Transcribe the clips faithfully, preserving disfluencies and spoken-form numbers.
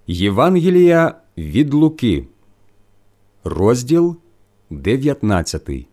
Євангелія від Луки, розділ дев'ятнадцятий.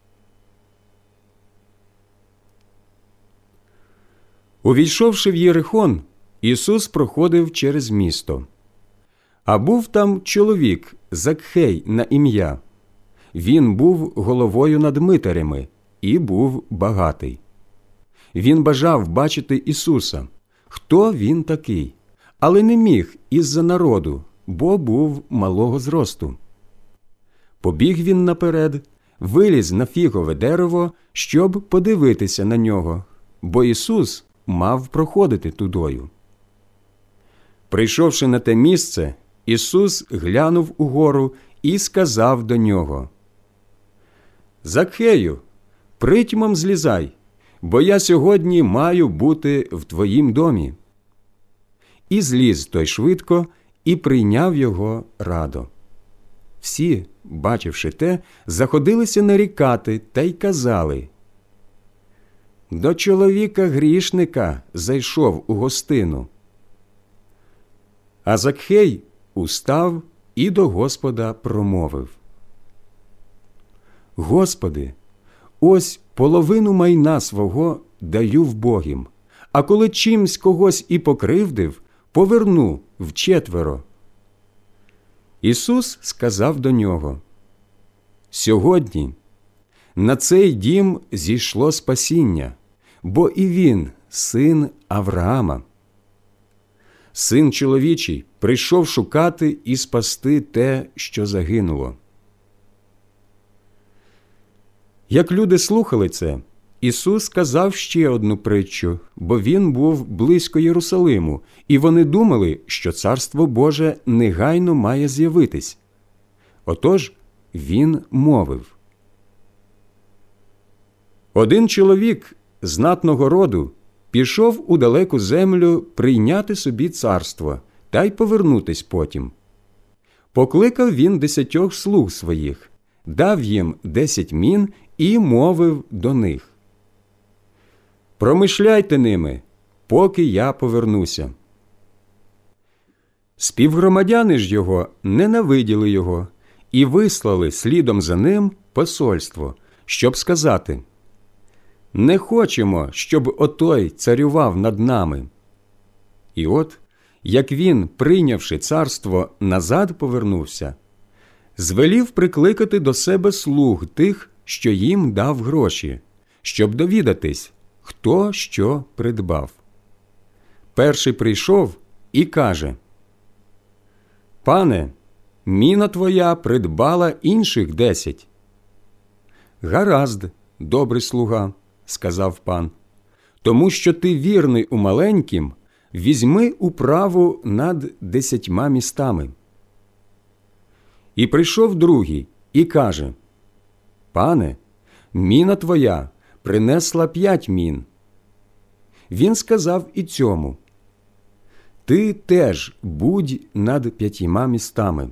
Увійшовши в Єрихон, Ісус проходив через місто. А був там чоловік Закхей на ім'я. Він був головою над митарями і був багатий. Він бажав бачити Ісуса, хто він такий, але не міг із-за народу, бо був малого зросту. Побіг він наперед, виліз на фігове дерево, щоб подивитися на нього, бо Ісус мав проходити тудою. Прийшовши на те місце, Ісус глянув угору і сказав до нього: «Закхею, притьмом злізай, бо я сьогодні маю бути в твоїм домі». І зліз той швидко, і прийняв його радо. Всі, бачивши те, заходилися нарікати та й казали: «До чоловіка-грішника зайшов у гостину». А Закхей устав і до Господа промовив: «Господи, ось половину майна свого даю вбогим, а коли чимсь когось і покривдив, поверну вчетверо». Ісус сказав до нього: «Сьогодні на цей дім зійшло спасіння, бо і він син Авраама. Син чоловічий прийшов шукати і спасти те, що загинуло». Як люди слухали це, Ісус сказав ще одну притчу, бо Він був близько Єрусалиму, і вони думали, що Царство Боже негайно має з'явитись. Отож Він мовив: «Один чоловік знатного роду пішов у далеку землю прийняти собі царство та й повернутись потім. Покликав він десятьох слуг своїх, дав їм десять мін і мовив до них: «Промишляйте ними, поки я повернуся». Співгромадяни ж його ненавиділи його і вислали слідом за ним посольство, щоб сказати: «Не хочемо, щоб отой царював над нами». І от, як він, прийнявши царство, назад повернувся, звелів прикликати до себе слуг тих, що їм дав гроші, щоб довідатись, хто що придбав. Перший прийшов і каже: «Пане, міна твоя придбала інших десять». «Гаразд, добрий слуга», – сказав пан, «тому що ти вірний у маленькім, візьми управу над десятьма містами». І прийшов другий і каже: «Пане, міна твоя принесла п'ять мін». Він сказав і цьому: «Ти теж будь над п'ятьма містами».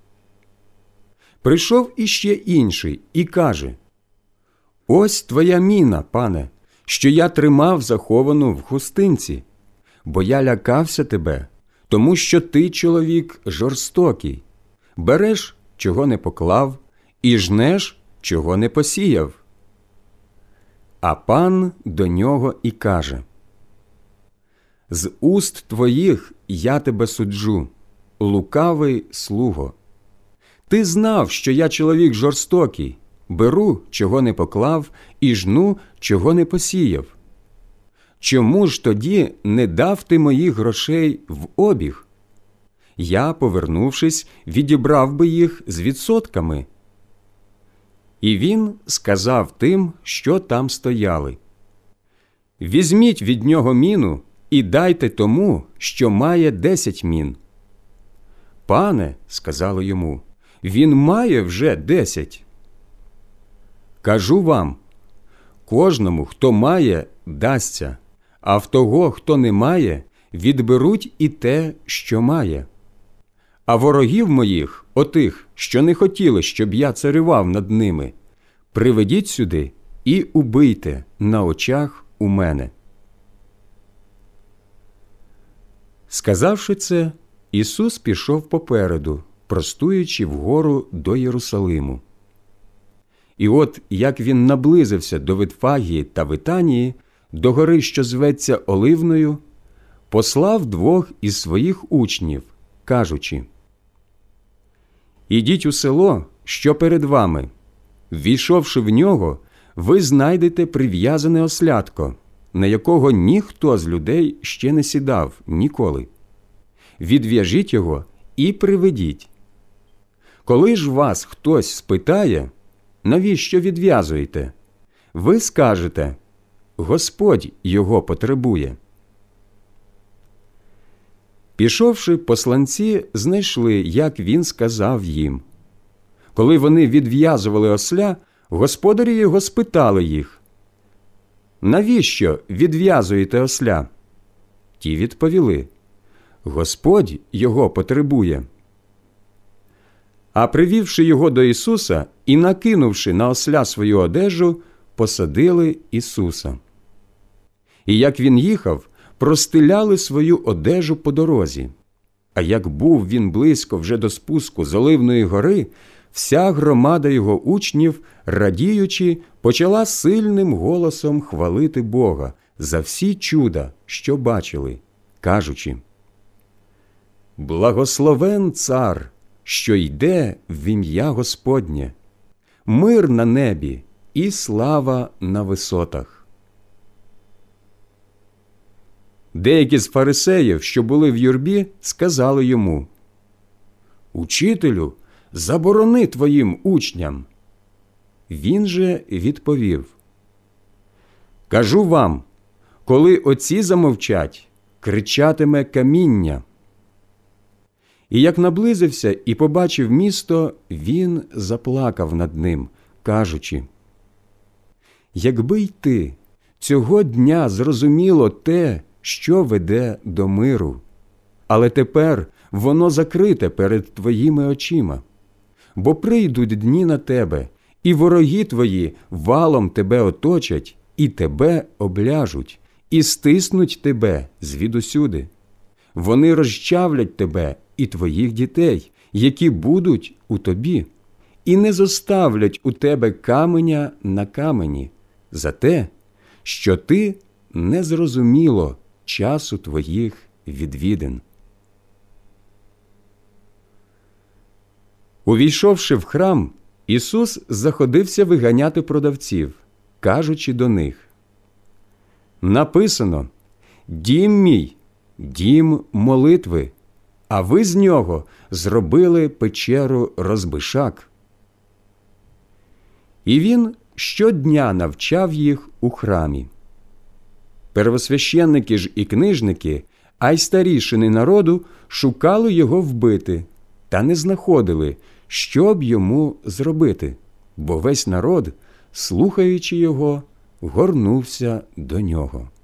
Прийшов іще інший і каже: «Ось твоя міна, пане, що я тримав заховану в хустинці, бо я лякався тебе, тому що ти чоловік жорстокий, береш, чого не поклав, і жнеш, чого не посіяв». А пан до нього і каже: «З уст твоїх я тебе суджу, лукавий слуго. Ти знав, що я чоловік жорстокий, беру, чого не поклав, і жну, чого не посіяв. Чому ж тоді не дав ти моїх грошей в обіг? Я, повернувшись, відібрав би їх з відсотками». І він сказав тим, що там стояли: «Візьміть від нього міну і дайте тому, що має десять мін». «Пане, – сказали йому, – він має вже десять». «Кажу вам, кожному, хто має, дасться, а в того, хто не має, відберуть і те, що має. А ворогів моїх, отих, що не хотіли, щоб я царював над ними, приведіть сюди і убийте на очах у мене». Сказавши це, Ісус пішов попереду, простуючи вгору до Єрусалиму. І от, як він наблизився до Витфагії та Витанії, до гори, що зветься Оливною, послав двох із своїх учнів, кажучи: «Ідіть у село, що перед вами. Ввійшовши в нього, ви знайдете прив'язане ослятко, на якого ніхто з людей ще не сідав ніколи. Відв'яжіть його і приведіть. Коли ж вас хтось спитає, навіщо відв'язуєте, ви скажете: Господь його потребує». Пішовши, посланці знайшли, як він сказав їм. Коли вони відв'язували осля, господарі його спитали їх: «Навіщо відв'язуєте осля?» Ті відповіли: «Господь його потребує». А привівши його до Ісуса і накинувши на осля свою одежу, посадили Ісуса. І як він їхав, простиляли свою одежу по дорозі. А як був він близько вже до спуску з Оливної гори, вся громада його учнів, радіючи, почала сильним голосом хвалити Бога за всі чуда, що бачили, кажучи: «Благословен цар, що йде в ім'я Господнє, мир на небі і слава на висотах». Деякі з фарисеїв, що були в юрбі, сказали йому: «Учителю, заборони твоїм учням». Він же відповів: «Кажу вам, коли оці замовчать, кричатиме каміння». І як наблизився і побачив місто, він заплакав над ним, кажучи: «Якби й ти цього дня зрозуміло те, що веде до миру, але тепер воно закрите перед твоїми очима. Бо прийдуть дні на тебе, і вороги твої валом тебе оточать, і тебе обляжуть, і стиснуть тебе звідусюди. Вони розчавлять тебе і твоїх дітей, які будуть у тобі, і не зоставлять у тебе каменя на камені за те, що ти не зрозуміло часу твоїх відвідин». Увійшовши в храм, Ісус заходився виганяти продавців, кажучи до них: «Написано: дім мій, дім молитви, а ви з нього зробили печеру розбишак». І він щодня навчав їх у храмі. Первосвященники ж і книжники, а й старішини народу шукали його вбити, та не знаходили, що б йому зробити, бо весь народ, слухаючи його, горнувся до нього.